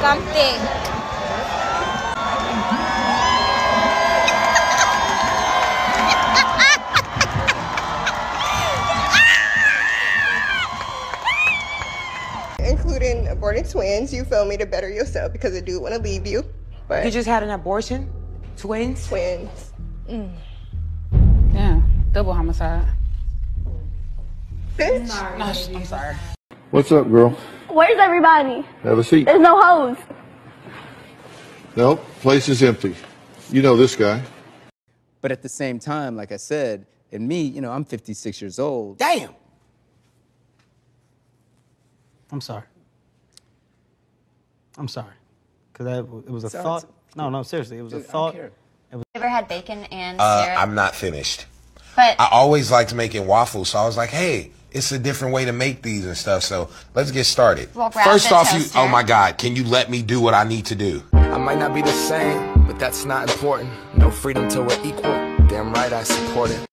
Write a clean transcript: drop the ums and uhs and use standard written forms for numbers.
something. Including aborting twins, you feel me, to better yourself because I do want to leave you. But you just had an abortion? Twins? Twins. Yeah, double homicide. Bitch. No, I'm sorry. What's up, girl? Where's everybody? Have a seat. There's no hoes. No, place is empty. You know this guy. But at the same time, like I said, and me, you know, I'm 56 years old. Damn! I'm sorry. I'm sorry. Because it was a Sorry, thought. No, seriously. It was a thought. Ever had bacon and syrup? I'm not finished. But I always liked making waffles, so I was like, hey, it's a different way to make these and stuff, so let's get started. Well, grab First the off, toaster. oh my God, can you let me do what I need to do? I might not be the same, but that's not important. No freedom till we're equal. Damn right I support it.